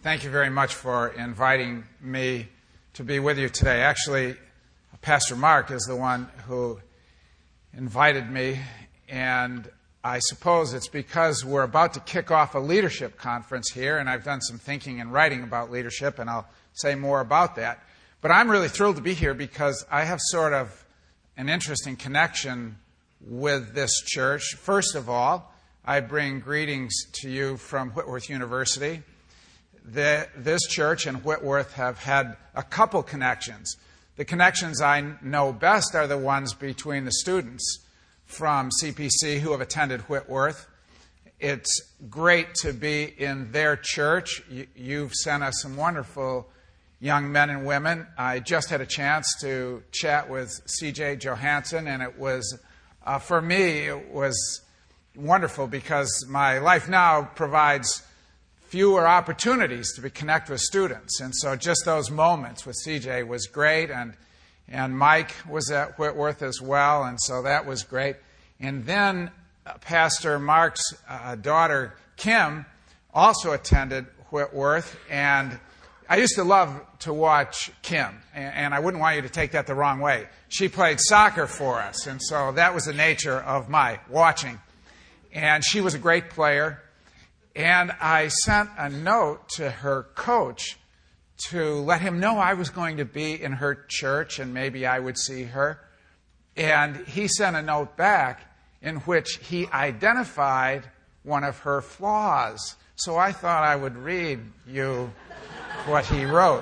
Thank you very much for inviting me to be with you today. Actually, Pastor Mark is the one who invited me, and I suppose it's because we're about to kick off a leadership conference here, and I've done some thinking and writing about leadership, and I'll say more about that. But I'm really thrilled to be here because I have sort of an interesting connection with this church. First of all, I bring greetings to you from Whitworth University. This church and Whitworth have had a couple connections. The connections I know best are the ones between the students from CPC who have attended Whitworth. It's great to be in their church. You've sent us some wonderful young men and women. I just had a chance to chat with C.J. Johansson, and it was, for me, it was wonderful because my life now provides fewer opportunities to connect with students. And so just those moments with CJ was great. And Mike was at Whitworth as well, and so that was great. And then Pastor Mark's daughter, Kim, also attended Whitworth. And I used to love to watch Kim, and I wouldn't want you to take that the wrong way. She played soccer for us, and so that was the nature of my watching. And she was a great player. And I sent a note to her coach to let him know I was going to be in her church and maybe I would see her. And he sent a note back in which he identified one of her flaws. So I thought I would read you what he wrote.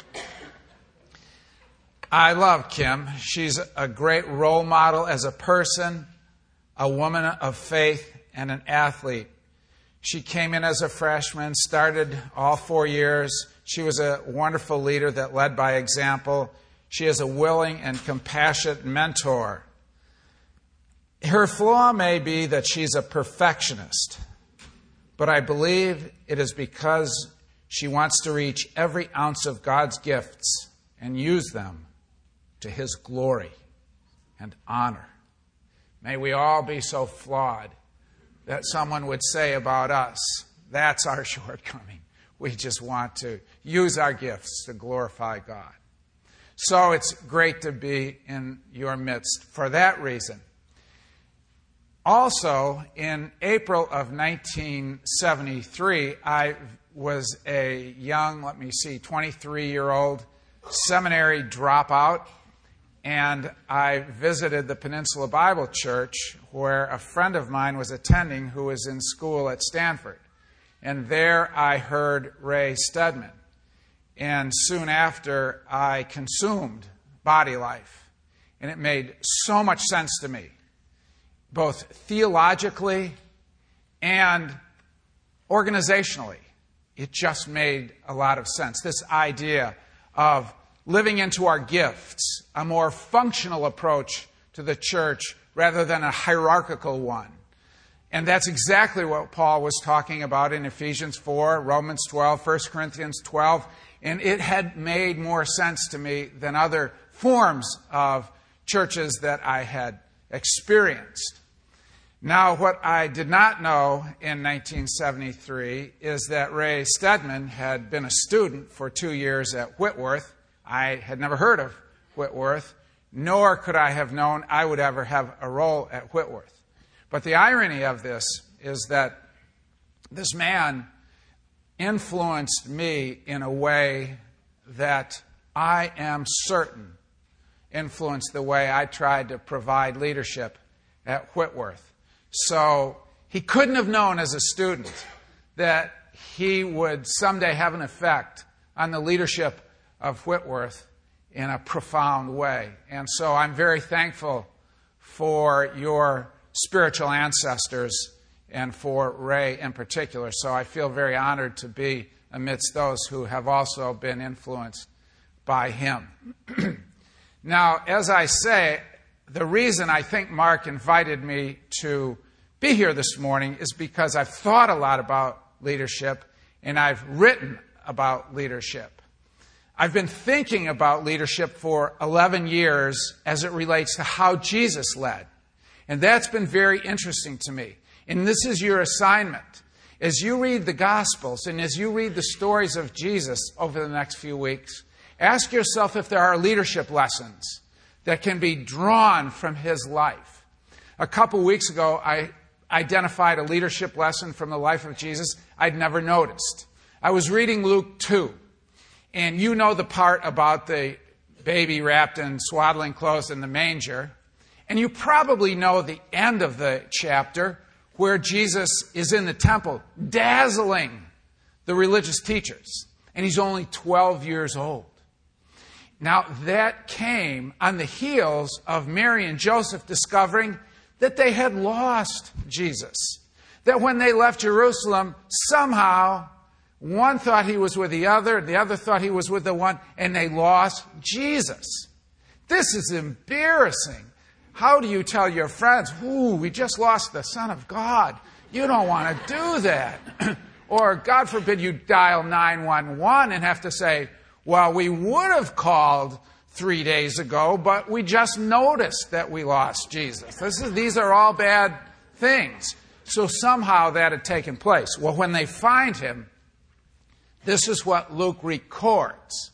I love Kim. She's a great role model as a person, a woman of faith, and an athlete. She came in as a freshman, started all 4 years. She was a wonderful leader that led by example. She is a willing and compassionate mentor. Her flaw may be that she's a perfectionist, but I believe it is because she wants to reach every ounce of God's gifts and use them to His glory and honor. May we all be so flawed that someone would say about us, that's our shortcoming. We just want to use our gifts to glorify God. So it's great to be in your midst for that reason. Also, in April of 1973, I was a young, 23-year-old seminary dropout. And I visited the Peninsula Bible Church where a friend of mine was attending who was in school at Stanford. And there I heard Ray Stedman. And soon after, I consumed Body Life. And it made so much sense to me, both theologically and organizationally. It just made a lot of sense. This idea of living into our gifts, a more functional approach to the church rather than a hierarchical one. And that's exactly what Paul was talking about in Ephesians 4, Romans 12, 1 Corinthians 12. And it had made more sense to me than other forms of churches that I had experienced. Now, what I did not know in 1973 is that Ray Stedman had been a student for 2 years at Whitworth. I had never heard of Whitworth, nor could I have known I would ever have a role at Whitworth. But the irony of this is that this man influenced me in a way that I am certain influenced the way I tried to provide leadership at Whitworth. So he couldn't have known as a student that he would someday have an effect on the leadership of Whitworth in a profound way. And so I'm very thankful for your spiritual ancestors and for Ray in particular. So I feel very honored to be amidst those who have also been influenced by him. Now, as I say, the reason I think Mark invited me to be here this morning is because I've thought a lot about leadership and I've written about leadership. I've been thinking about leadership for 11 years as it relates to how Jesus led. And that's been very interesting to me. And this is your assignment, as you read the Gospels and as you read the stories of Jesus over the next few weeks, ask yourself if there are leadership lessons that can be drawn from his life. A couple weeks ago, I identified a leadership lesson from the life of Jesus I'd never noticed. I was reading Luke 2, and you know the part about the baby wrapped in swaddling clothes in the manger, and you probably know the end of the chapter where Jesus is in the temple dazzling the religious teachers, and he's only 12 years old. Now, that came on the heels of Mary and Joseph discovering that they had lost Jesus. That when they left Jerusalem, somehow one thought he was with the other thought he was with the one, and they lost Jesus. This is embarrassing. How do you tell your friends, ooh, we just lost the Son of God? You don't want to do that. Or, God forbid, you dial 911 and have to say, well, we would have called 3 days ago, but we just noticed that we lost Jesus. These are all bad things. So somehow that had taken place. Well, when they find him, this is what Luke records.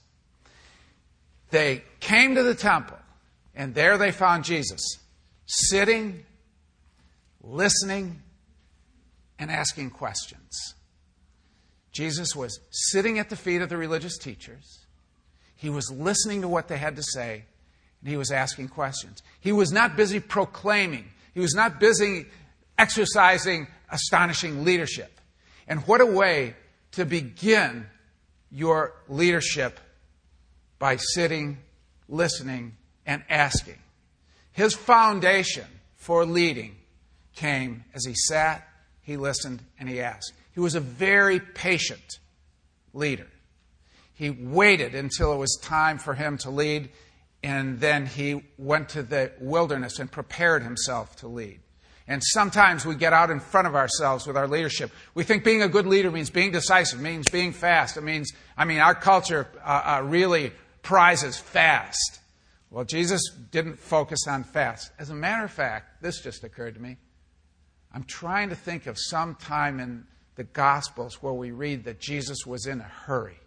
They came to the temple, and there they found Jesus, sitting, listening, and asking questions. Jesus was sitting at the feet of the religious teachers. He was listening to what they had to say, and he was asking questions. He was not busy proclaiming. He was not busy exercising astonishing leadership. And what a way to begin your leadership, by sitting, listening, and asking. His foundation for leading came as he sat, he listened, and he asked. He was a very patient leader. He waited until it was time for him to lead, and then he went to the wilderness and prepared himself to lead. And sometimes we get out in front of ourselves with our leadership. We think being a good leader means being decisive, means being fast. Our culture really prizes fast. Well, Jesus didn't focus on fast. As a matter of fact, this just occurred to me. I'm trying to think of some time in the Gospels where we read that Jesus was in a hurry.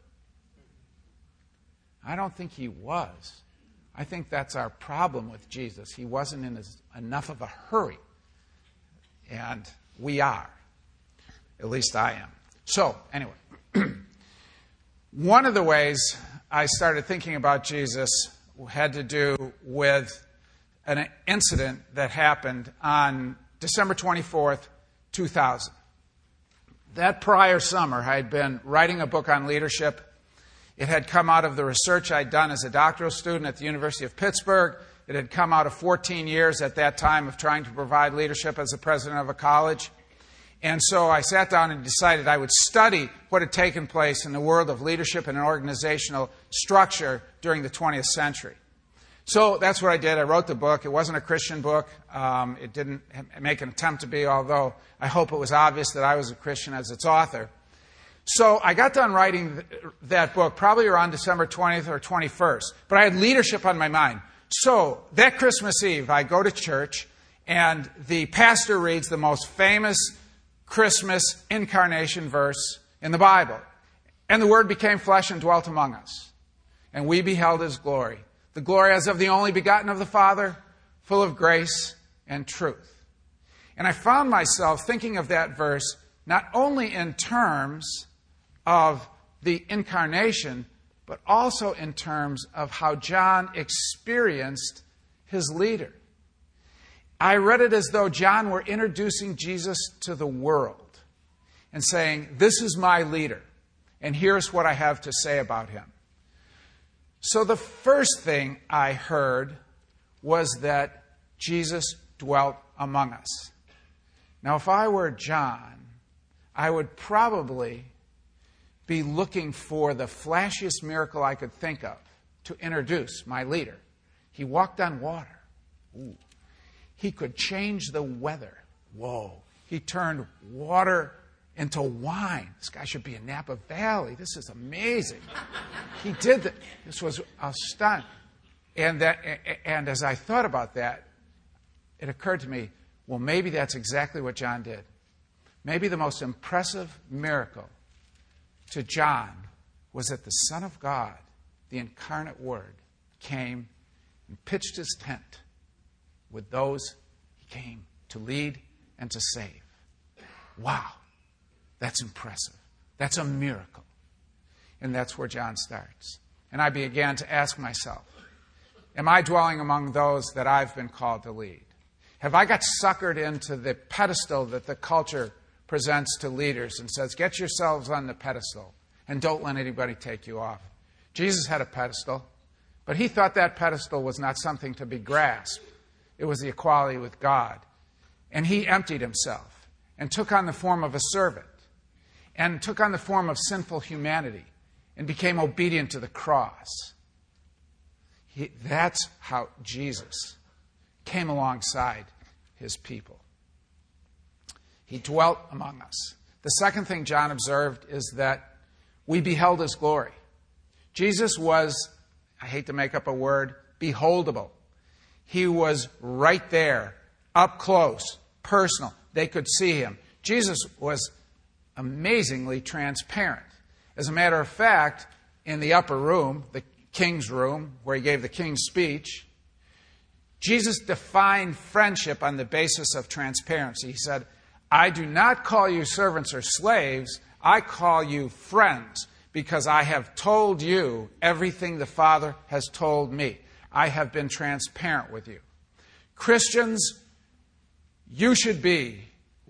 I don't think he was. I think that's our problem with Jesus. He wasn't in enough of a hurry. And we are. At least I am. So, anyway. One of the ways I started thinking about Jesus had to do with an incident that happened on December 24th, 2000. That prior summer, I had been writing a book on leadership. It had come out of the research I'd done as a doctoral student at the University of Pittsburgh. It had come out of 14 years at that time of trying to provide leadership as the president of a college. And so I sat down and decided I would study what had taken place in the world of leadership and organizational structure during the 20th century. So that's what I did. I wrote the book. It wasn't a Christian book. It didn't make an attempt to be, although I hope it was obvious that I was a Christian as its author. So I got done writing that book probably around December 20th or 21st. But I had leadership on my mind. So that Christmas Eve, I go to church, and the pastor reads the most famous Christmas incarnation verse in the Bible. And the Word became flesh and dwelt among us. And we beheld His glory. The glory as of the only begotten of the Father, full of grace and truth. And I found myself thinking of that verse not only in terms of the incarnation, but also in terms of how John experienced his leader. I read it as though John were introducing Jesus to the world and saying, this is my leader, and here's what I have to say about him. So the first thing I heard was that Jesus dwelt among us. Now, if I were John, I would probably be looking for the flashiest miracle I could think of to introduce my leader. He walked on water. Ooh. He could change the weather. Whoa. He turned water into wine. This guy should be in Napa Valley. This is amazing. He did that. This was a stunt. And as I thought about that, it occurred to me, well, maybe that's exactly what John did. Maybe the most impressive miracle to John was that the Son of God, the incarnate Word, came and pitched his tent with those he came to lead and to save. Wow, that's impressive. That's a miracle. And that's where John starts. And I began to ask myself, am I dwelling among those that I've been called to lead? Have I got suckered into the pedestal that the culture presents to leaders and says, get yourselves on the pedestal and don't let anybody take you off? Jesus had a pedestal, but he thought that pedestal was not something to be grasped. It was the equality with God. And he emptied himself and took on the form of a servant and took on the form of sinful humanity and became obedient to the cross. That's how Jesus came alongside his people. He dwelt among us. The second thing John observed is that we beheld his glory. Jesus was, I hate to make up a word, beholdable. He was right there, up close, personal. They could see him. Jesus was amazingly transparent. As a matter of fact, in the upper room, the king's room, where he gave the king's speech, Jesus defined friendship on the basis of transparency. He said, I do not call you servants or slaves, I call you friends, because I have told you everything the Father has told me. I have been transparent with you. Christians, we should be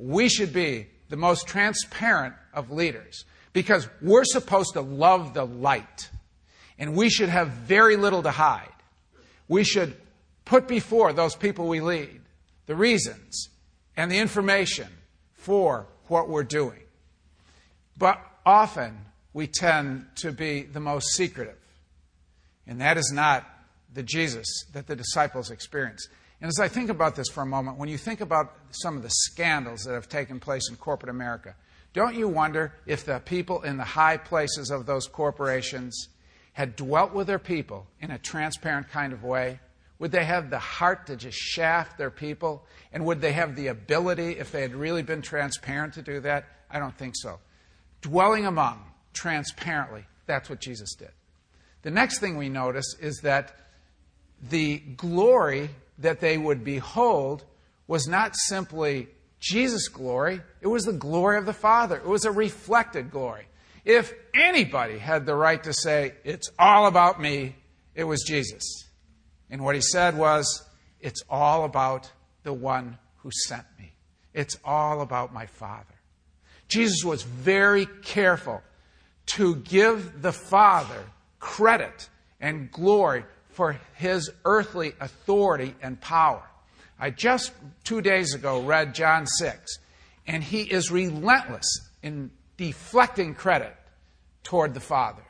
the most transparent of leaders, because we're supposed to love the light, and we should have very little to hide. We should put before those people we lead the reasons and the information for what we're doing. But often we tend to be the most secretive. And that is not the Jesus that the disciples experienced. And as I think about this for a moment, when you think about some of the scandals that have taken place in corporate America, don't you wonder if the people in the high places of those corporations had dwelt with their people in a transparent kind of way? Would they have the heart to just shaft their people? And would they have the ability, if they had really been transparent, to do that? I don't think so. Dwelling among, transparently, that's what Jesus did. The next thing we notice is that the glory that they would behold was not simply Jesus' glory, it was the glory of the Father. It was a reflected glory. If anybody had the right to say, it's all about me, it was Jesus. And what he said was, it's all about the one who sent me. It's all about my Father. Jesus was very careful to give the Father credit and glory for his earthly authority and power. I just 2 days ago read John 6, and he is relentless in deflecting credit toward the Father.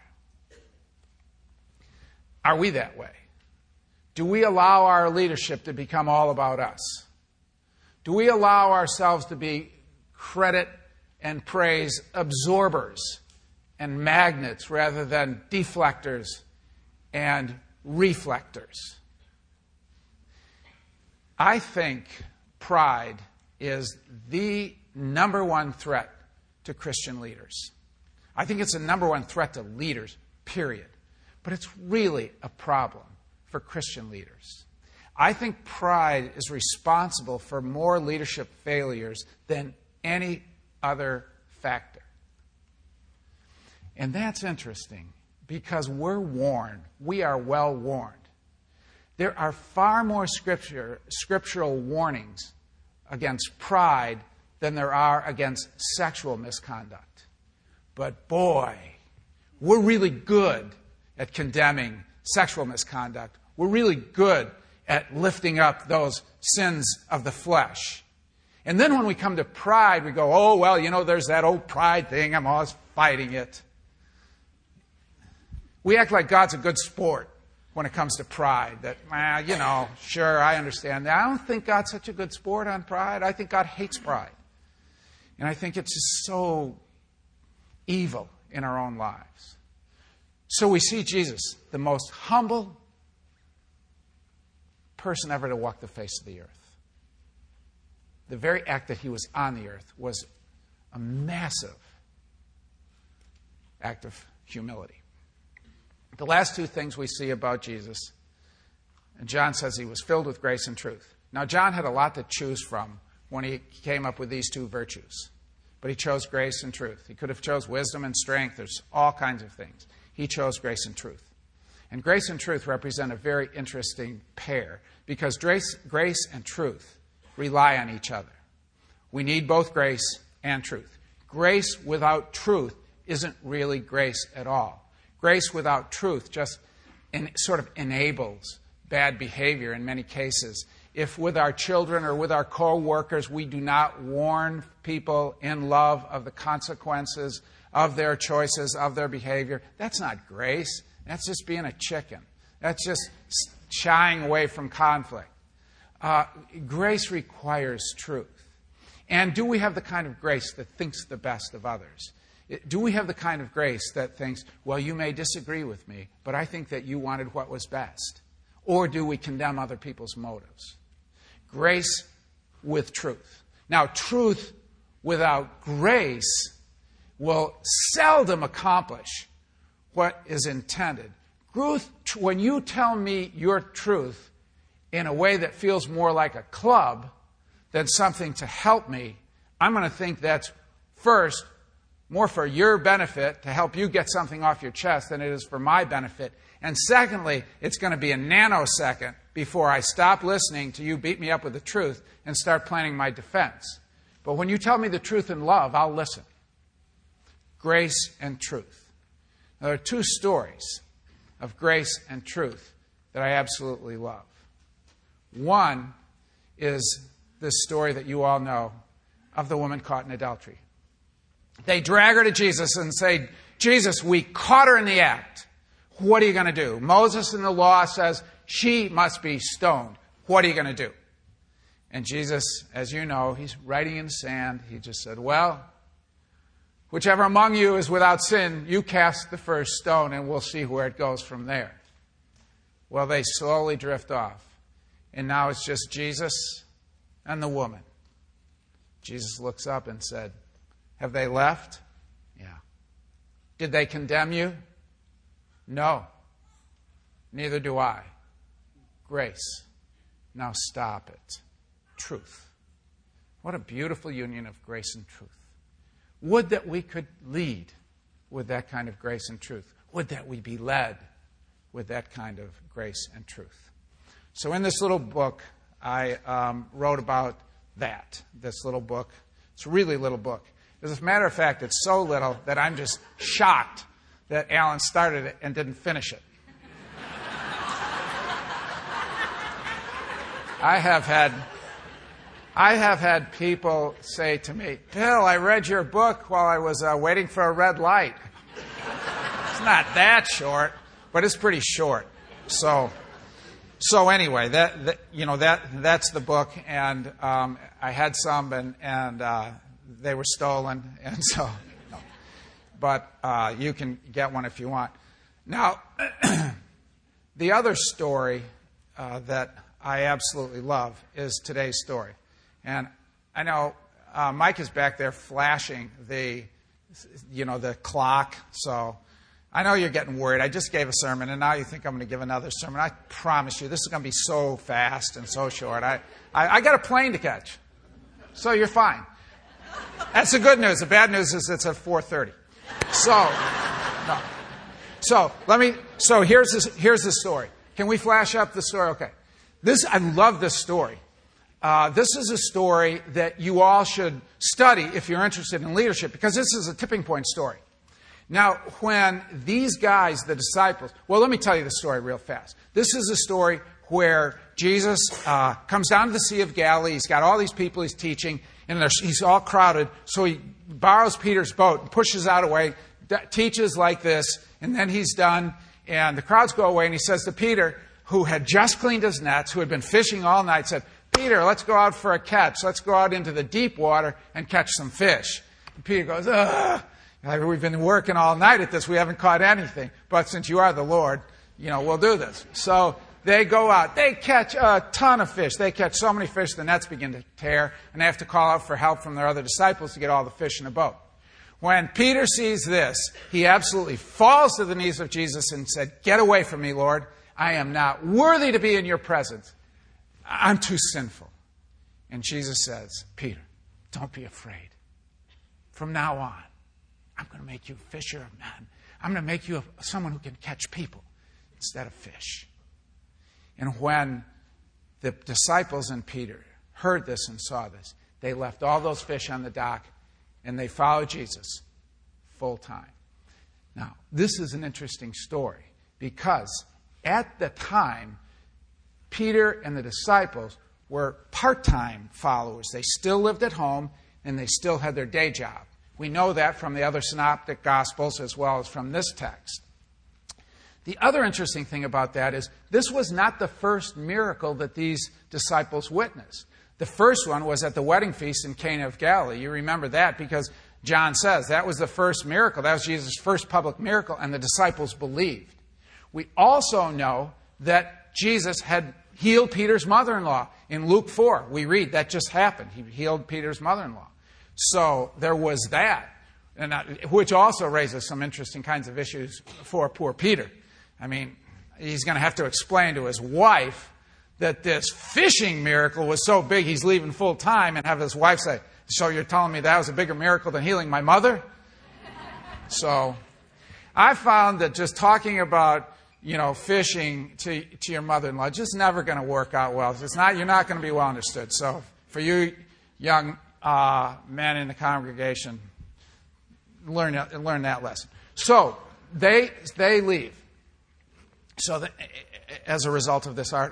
Are we that way? Do we allow our leadership to become all about us? Do we allow ourselves to be credit and praise absorbers and magnets rather than deflectors and reflectors? I think pride is the number one threat to Christian leaders. I think it's the number one threat to leaders, period. But it's really a problem for Christian leaders. I think pride is responsible for more leadership failures than any other factor. And that's interesting because we're warned. We are well warned. There are far more scriptural warnings against pride than there are against sexual misconduct. But boy, we're really good at condemning sexual misconduct. We're really good at lifting up those sins of the flesh. And then when we come to pride, we go, oh, well, there's that old pride thing. I'm always fighting it. We act like God's a good sport when it comes to pride. That, sure, I understand that. I don't think God's such a good sport on pride. I think God hates pride. And I think it's just so evil in our own lives. So we see Jesus, the most humble person ever to walk the face of the earth. The very act that he was on the earth was A massive act of humility. The last two things we see about Jesus, and John says he was filled with grace and truth. Now, John had a lot to choose from when he came up with these two virtues. But he chose grace and truth. He could have chose wisdom and strength. There's all kinds of things. He chose grace and truth. And grace and truth represent a very interesting pair because grace and truth rely on each other. We need both grace and truth. Grace without truth isn't really grace at all. Grace without truth just sort of enables bad behavior in many cases. If with our children or with our co-workers we do not warn people in love of the consequences of their choices, of their behavior, that's not grace. That's just being a chicken. That's just shying away from conflict. Grace requires truth. And do we have the kind of grace that thinks the best of others? Do we have the kind of grace that thinks, well, you may disagree with me, but I think that you wanted what was best? Or do we condemn other people's motives? Grace with truth. Now, truth without grace will seldom accomplish what is intended. When you tell me your truth in a way that feels more like a club than something to help me, I'm going to think that's, first, more for your benefit, to help you get something off your chest, than it is for my benefit. And secondly, it's going to be a nanosecond before I stop listening to you beat me up with the truth and start planning my defense. But when you tell me the truth in love, I'll listen. Grace and truth. Now, there are two stories of grace and truth that I absolutely love. One is this story that you all know of the woman caught in adultery. They drag her to Jesus and say, Jesus, we caught her in the act. What are you going to do? Moses in the law says she must be stoned. What are you going to do? And Jesus, as you know, he's writing in the sand. He just said, well, whichever among you is without sin, you cast the first stone and we'll see where it goes from there. Well, they slowly drift off. And now it's just Jesus and the woman. Jesus looks up and said, have they left? Yeah. Did they condemn you? No. Neither do I. Grace. Now stop it. Truth. What a beautiful union of grace and truth. Would that we could lead with that kind of grace and truth. Would that we be led with that kind of grace and truth. So in this little book, I wrote about that. This little book. It's a really little book. As a matter of fact, it's so little that I'm just shocked that Alan started it and didn't finish it. I have had people say to me, Bill, I read your book while I was waiting for a red light. It's not that short, but it's pretty short. So anyway, that's the book, and I had some, and they were stolen, and so. No. But you can get one if you want. Now, the other story that I absolutely love is today's story. And I know Mike is back there flashing the clock. So I know you're getting worried. I just gave a sermon, and now you think I'm going to give another sermon. I promise you, this is going to be so fast and so short. I got a plane to catch, so you're fine. That's the good news. The bad news is it's at 4:30. So here's the story. Can we flash up the story? Okay. I love this story. This is a story that you all should study if you're interested in leadership, because this is a tipping point story. Now, when these guys, the disciples, well, let me tell you the story real fast. This is a story where Jesus comes down to the Sea of Galilee. He's got all these people he's teaching, and he's all crowded. So he borrows Peter's boat and pushes out away, teaches like this, and then he's done. And the crowds go away, and he says to Peter, who had just cleaned his nets, who had been fishing all night, said, Peter, let's go out for a catch. Let's go out into the deep water and catch some fish. And Peter goes, ugh. We've been working all night at this. We haven't caught anything. But since you are the Lord, we'll do this. So They go out. They catch a ton of fish. They catch so many fish, the nets begin to tear, and they have to call out for help from their other disciples to get all the fish in the boat. When Peter sees this, he absolutely falls to the knees of Jesus and said, "Get away from me, Lord. I am not worthy to be in your presence. I'm too sinful." And Jesus says, "Peter, don't be afraid. From now on, I'm going to make you a fisher of men. I'm going to make you someone who can catch people instead of fish." And when the disciples and Peter heard this and saw this, they left all those fish on the dock and they followed Jesus full time. Now, this is an interesting story because at the time, Peter and the disciples were part-time followers. They still lived at home and they still had their day job. We know that from the other synoptic gospels as well as from this text. The other interesting thing about that is this was not the first miracle that these disciples witnessed. The first one was at the wedding feast in Cana of Galilee. You remember that because John says that was the first miracle. That was Jesus' first public miracle, and the disciples believed. We also know that Jesus had healed Peter's mother-in-law. In Luke 4, we read that just happened. He healed Peter's mother-in-law. So there was that, which also raises some interesting kinds of issues for poor Peter. I mean, he's going to have to explain to his wife that this fishing miracle was so big he's leaving full time, and have his wife say, "So you're telling me that was a bigger miracle than healing my mother?" So I found that just talking about, fishing to your mother-in-law just never going to work out well. You're not going to be well understood. So for you young men in the congregation, learn that lesson. So they leave. So as a result of this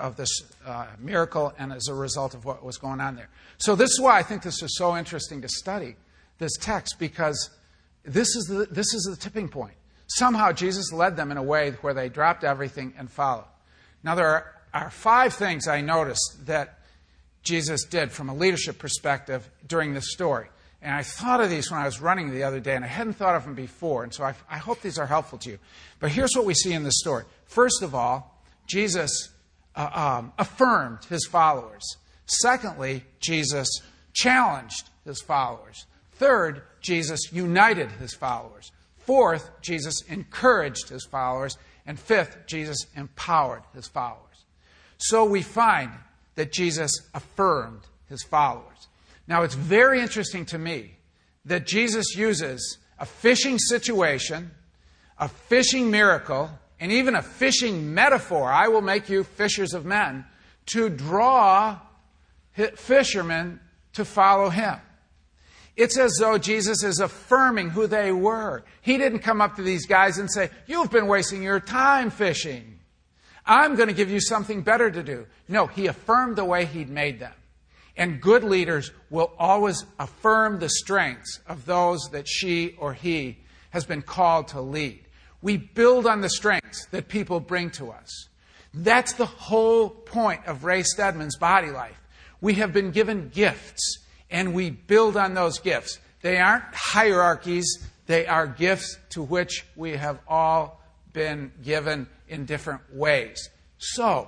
miracle, and as a result of what was going on there. So this is why I think this is so interesting to study this text, because this is the tipping point. Somehow Jesus led them in a way where they dropped everything and followed. Now there are 5 things I noticed that Jesus did from a leadership perspective during this story. And I thought of these when I was running the other day, and I hadn't thought of them before. And so I hope these are helpful to you. But here's what we see in this story. First of all, Jesus affirmed his followers. Secondly, Jesus challenged his followers. Third, Jesus united his followers. Fourth, Jesus encouraged his followers. And fifth, Jesus empowered his followers. So we find that Jesus affirmed his followers. Now, it's very interesting to me that Jesus uses a fishing situation, a fishing miracle, and even a fishing metaphor, "I will make you fishers of men," to draw fishermen to follow him. It's as though Jesus is affirming who they were. He didn't come up to these guys and say, "You've been wasting your time fishing. I'm going to give you something better to do." No, he affirmed the way he'd made them. And good leaders will always affirm the strengths of those that she or he has been called to lead. We build on the strengths that people bring to us. That's the whole point of Ray Stedman's Body Life. We have been given gifts, and we build on those gifts. They aren't hierarchies. They are gifts to which we have all been given in different ways. So,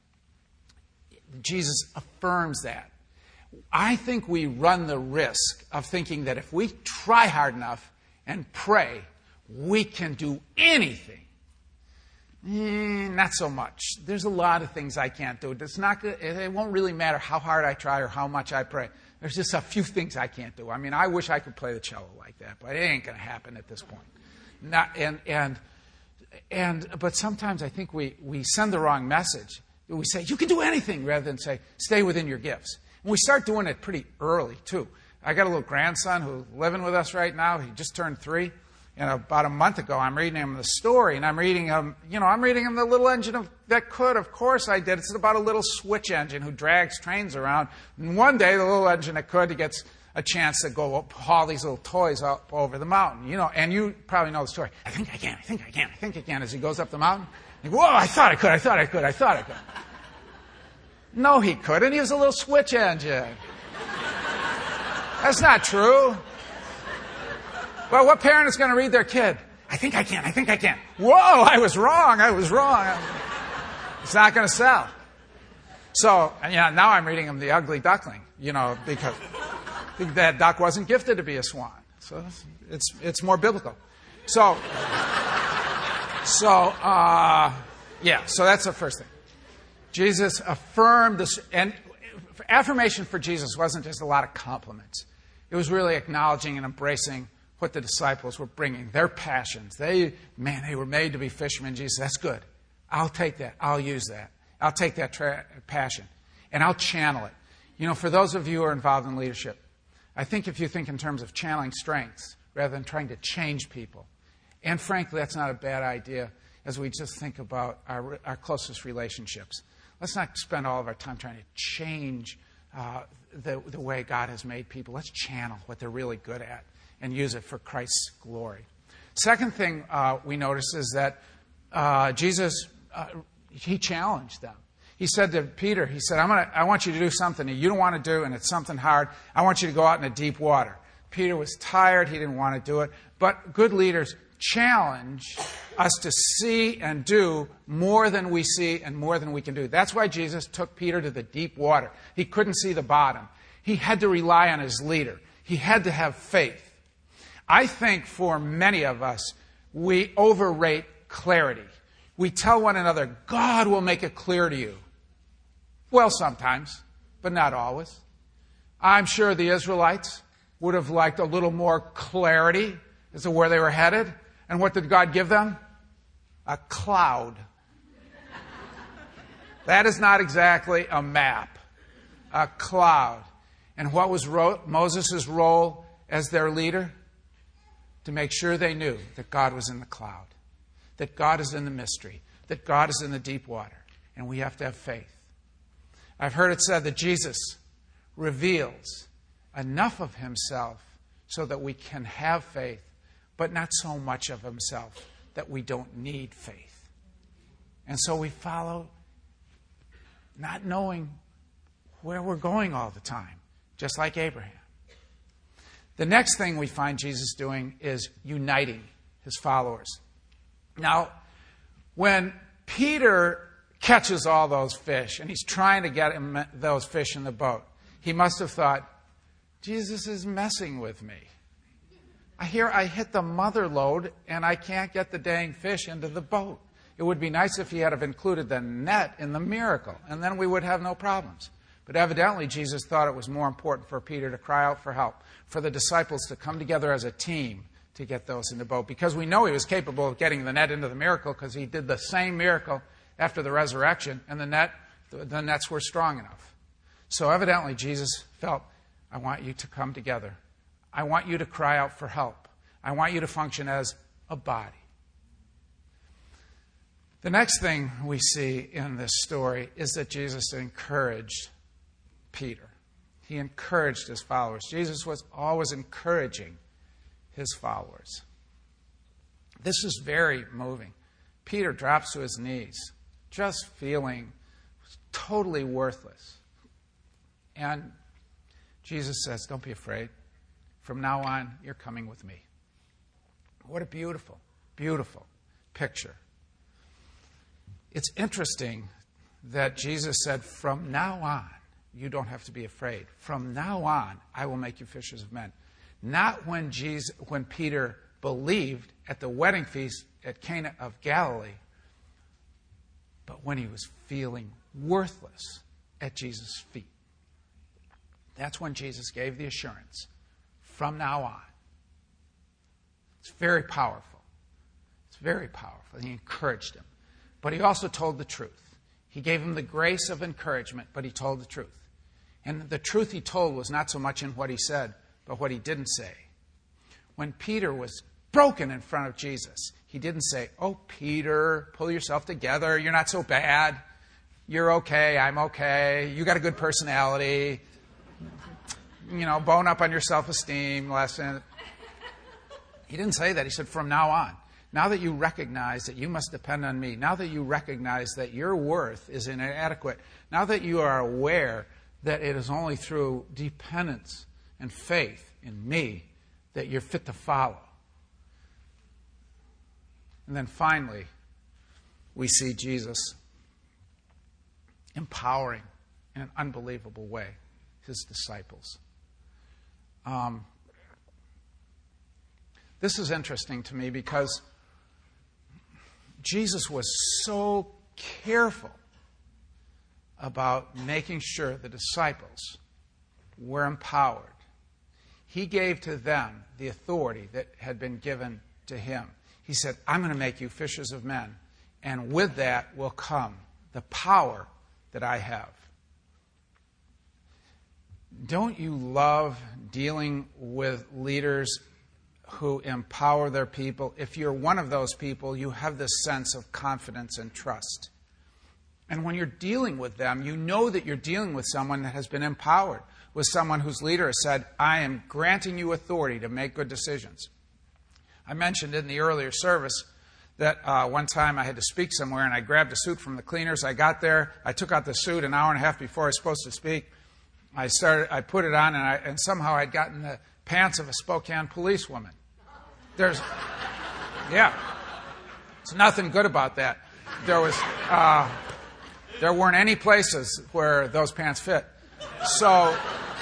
Jesus affirms that. I think we run the risk of thinking that if we try hard enough and pray, we can do anything. Not so much. There's a lot of things I can't do. It won't really matter how hard I try or how much I pray. There's just a few things I can't do. I mean, I wish I could play the cello like that, but it ain't going to happen at this point. But sometimes I think we send the wrong message. We say, "You can do anything," rather than say, "Stay within your gifts." And we start doing it pretty early, too. I got a little grandson who's living with us right now. He just turned 3. And about a month ago, I'm reading him the story. And I'm reading him The Little Engine That Could. Of course I did. It's about a little switch engine who drags trains around. And one day, the little engine that could, he gets a chance to go haul these little toys up over the mountain. And you probably know the story. I think I can, as he goes up the mountain. Whoa, I thought I could. No, he couldn't. He was a little switch engine. That's not true. Well, what parent is going to read their kid? I think I can. Whoa, I was wrong. It's not going to sell. So, now I'm reading him The Ugly Duckling, because that duck wasn't gifted to be a swan. So it's more biblical. So that's the first thing. Jesus affirmed this, and affirmation for Jesus wasn't just a lot of compliments. It was really acknowledging and embracing what the disciples were bringing, their passions. They were made to be fishermen. Jesus, that's good. I'll take that. I'll use that. I'll take that passion, and I'll channel it. For those of you who are involved in leadership, I think if you think in terms of channeling strengths rather than trying to change people, and frankly, that's not a bad idea as we just think about our closest relationships. Let's not spend all of our time trying to change the way God has made people. Let's channel what they're really good at and use it for Christ's glory. Second thing we notice is that Jesus, he challenged them. He said to Peter, he said, I want you to do something that you don't want to do, and it's something hard. I want you to go out in the deep water. Peter was tired. He didn't want to do it. But good leaders challenge us to see and do more than we see and more than we can do. That's why Jesus took Peter to the deep water. He couldn't see the bottom. He had to rely on his leader. He had to have faith. I think for many of us, we overrate clarity. We tell one another, God will make it clear to you. Well, sometimes, but not always. I'm sure the Israelites would have liked a little more clarity as to where they were headed. And what did God give them? A cloud. That is not exactly a map. A cloud. And what was Moses' role as their leader? To make sure they knew that God was in the cloud, that God is in the mystery, that God is in the deep water. And we have to have faith. I've heard it said that Jesus reveals enough of himself so that we can have faith, but not so much of himself that we don't need faith. And so we follow not knowing where we're going all the time, just like Abraham. The next thing we find Jesus doing is uniting his followers. Now, when Peter catches all those fish and he's trying to get those fish in the boat, he must have thought, Jesus is messing with me. I hit the mother lode and I can't get the dang fish into the boat. It would be nice if he had have included the net in the miracle, and then we would have no problems. But evidently, Jesus thought it was more important for Peter to cry out for help, for the disciples to come together as a team to get those in the boat, because we know he was capable of getting the net into the miracle because he did the same miracle after the resurrection, and the nets were strong enough. So evidently, Jesus felt, I want you to come together. I want you to cry out for help. I want you to function as a body. The next thing we see in this story is that Jesus encouraged Peter. He encouraged his followers. Jesus was always encouraging his followers. This is very moving. Peter drops to his knees, just feeling totally worthless. And Jesus says, don't be afraid. From now on, you're coming with me. What a beautiful, beautiful picture. It's interesting that Jesus said, from now on, you don't have to be afraid. From now on, I will make you fishers of men. Not when Peter believed at the wedding feast at Cana of Galilee, but when he was feeling worthless at Jesus' feet. That's when Jesus gave the assurance, from now on. It's very powerful. It's very powerful. He encouraged him. But he also told the truth. He gave him the grace of encouragement, but he told the truth. And the truth he told was not so much in what he said, but what he didn't say. When Peter was broken in front of Jesus, he didn't say, oh, Peter, pull yourself together. You're not so bad. You're okay. I'm okay. You got a good personality. Bone up on your self-esteem lesson. He didn't say that. He said, from now on. Now that you recognize that you must depend on me, now that you recognize that your worth is inadequate, now that you are aware that it is only through dependence and faith in me that you're fit to follow. And then finally, we see Jesus empowering in an unbelievable way his disciples. This is interesting to me because Jesus was so careful about making sure the disciples were empowered. He gave to them the authority that had been given to him. He said, I'm going to make you fishers of men, and with that will come the power that I have. Don't you love dealing with leaders who empower their people? If you're one of those people, you have this sense of confidence and trust. And when you're dealing with them, you know that you're dealing with someone that has been empowered, with someone whose leader has said, I am granting you authority to make good decisions. I mentioned in the earlier service that one time I had to speak somewhere, and I grabbed a suit from the cleaners. I got there. I took out the suit an hour and a half before I was supposed to speak. I put it on, and somehow I'd gotten the pants of a Spokane policewoman. There's nothing good about that. There weren't any places where those pants fit. So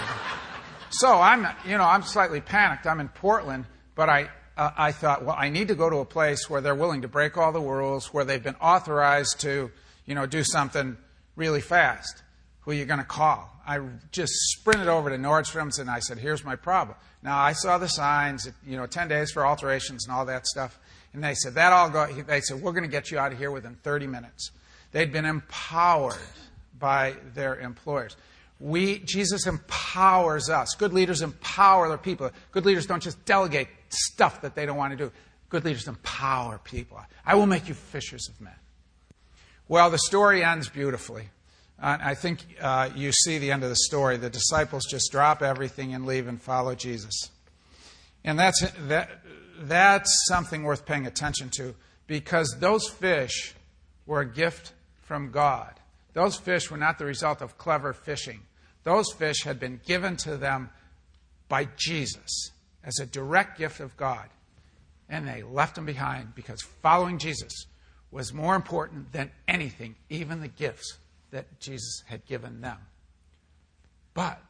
I'm slightly panicked. I'm in Portland, but I thought, well, I need to go to a place where they're willing to break all the rules, where they've been authorized to, do something really fast. Who are you going to call? I just sprinted over to Nordstrom's and I said, here's my problem. Now, I saw the signs, 10 days for alterations and all that stuff. And they said, they said, we're going to get you out of here within 30 minutes. They'd been empowered by their employers. Jesus empowers us. Good leaders empower their people. Good leaders don't just delegate stuff that they don't want to do. Good leaders empower people. I will make you fishers of men. Well, the story ends beautifully. I think you see the end of the story. The disciples just drop everything and leave and follow Jesus. And that's something worth paying attention to, because those fish were a gift from God. Those fish were not the result of clever fishing. Those fish had been given to them by Jesus as a direct gift of God. And they left them behind because following Jesus was more important than anything, even the gifts that Jesus had given them. But,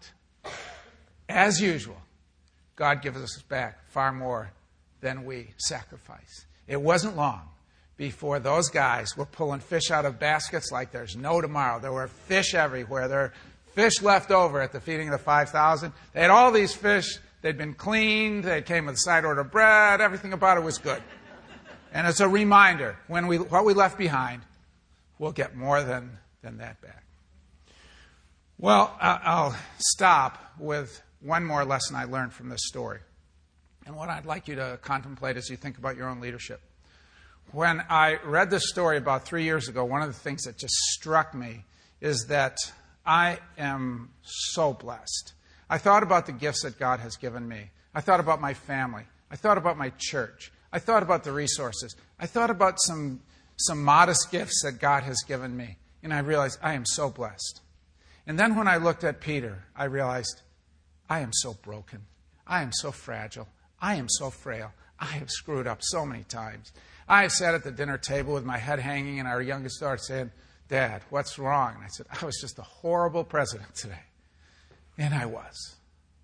as usual, God gives us back far more than we sacrifice. It wasn't long before those guys were pulling fish out of baskets like there's no tomorrow. There were fish everywhere. There were fish left over at the feeding of the 5,000. They had all these fish. They'd been cleaned. They came with a side order of bread. Everything about it was good. And it's a reminder, what we left behind, we'll get more than that back. Well, I'll stop with one more lesson I learned from this story. And what I'd like you to contemplate as you think about your own leadership. When I read this story about 3 years ago, one of the things that just struck me is that I am so blessed. I thought about the gifts that God has given me. I thought about my family. I thought about my church. I thought about the resources. I thought about some modest gifts that God has given me. And I realized I am so blessed. And then when I looked at Peter, I realized I am so broken. I am so fragile. I am so frail. I have screwed up so many times. I sat at the dinner table with my head hanging, and our youngest daughter said, Dad, what's wrong? And I said, I was just a horrible president today. And I was.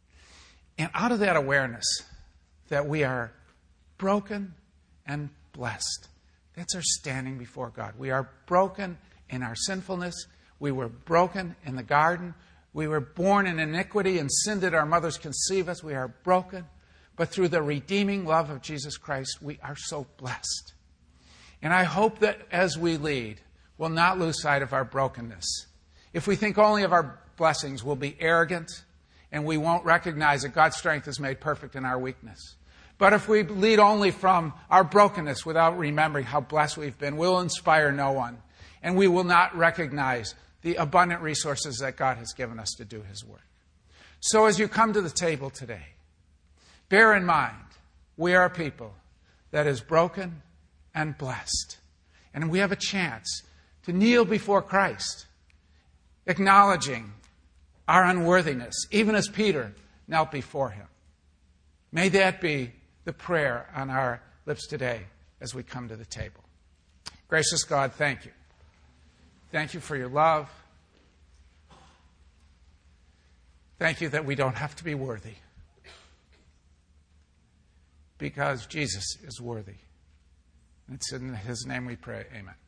And out of that awareness that we are broken and blessed, that's our standing before God. We are broken in our sinfulness. We were broken in the garden. We were born in iniquity, and sin did our mothers conceive us. We are broken. But through the redeeming love of Jesus Christ, we are so blessed. And I hope that as we lead, we'll not lose sight of our brokenness. If we think only of our blessings, we'll be arrogant, and we won't recognize that God's strength is made perfect in our weakness. But if we lead only from our brokenness without remembering how blessed we've been, we'll inspire no one. And we will not recognize the abundant resources that God has given us to do His work. So as you come to the table today, bear in mind, we are a people that is broken and blessed. And we have a chance to kneel before Christ, acknowledging our unworthiness, even as Peter knelt before Him. May that be the prayer on our lips today as we come to the table. Gracious God, thank you. Thank you for your love. Thank you that we don't have to be worthy, because Jesus is worthy. It's in his name we pray. Amen.